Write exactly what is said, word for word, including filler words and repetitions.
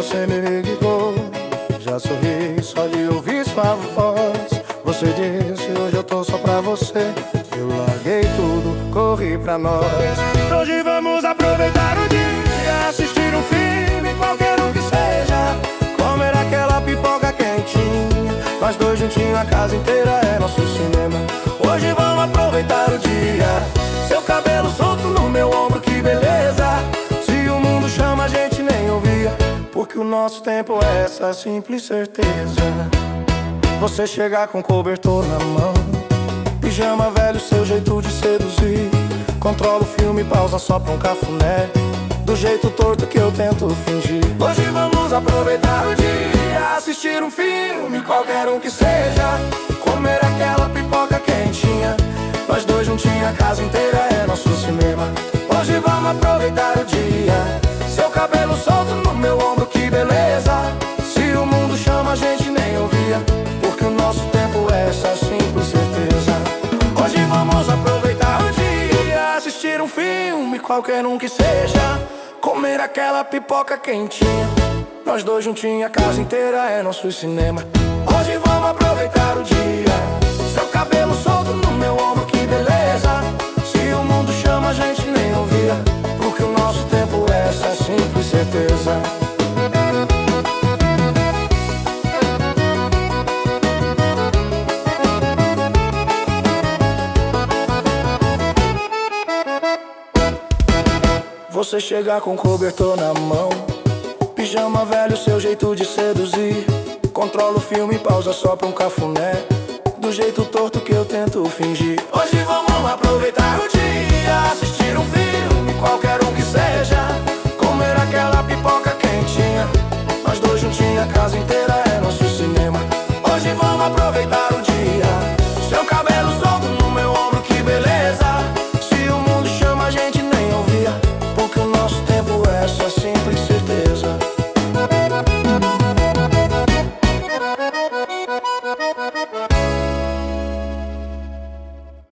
você me ligou. Já sorri só de ouvir sua voz. Você disse, hoje eu tô só pra você. Eu larguei tudo, corri pra nós. Hoje vamos aproveitar o dia, assistir um filme, qualquer um que seja, comer aquela pipoca quentinha, nós dois juntinhos, a casa inteira é nosso cinema. Hoje vamos aproveitar o dia, seu cabelo solto no meu ombro, que beleza. Se o mundo chama a gente nem ouvia, porque o nosso tempo é essa simples certeza. Você chegar com cobertor na mão, pijama velho, seu jeito de seduzir. Controla o filme, pausa só pra um cafuné, do jeito torto que eu tento fingir. Hoje vamos aproveitar o dia, assistir um filme, qualquer um que seja, comer aquela pipoca quentinha, nós dois juntinhos, a casa inteira é nosso cinema. Hoje vamos aproveitar o dia, seu cabelo solto no meu ombro, que beleza. Se o mundo chama a gente nem ouvia, porque o nosso tempo é essa simples certeza. Hoje vamos aproveitar o dia, assistir um filme, qualquer um que seja, comer aquela pipoca quentinha, nós dois juntinhos, a casa inteira é nosso cinema. Hoje vamos aproveitar o dia, seu cabelo solto no meu ombro, que beleza. Se o mundo chama a gente nem ouvia, porque o nosso tempo é essa simples certeza. Você chegar com cobertor na mão, pijama velho, seu jeito de seduzir. Controla o filme, pausa só pra um cafuné, do jeito torto que eu tento fingir. Hoje vamos aproveitar o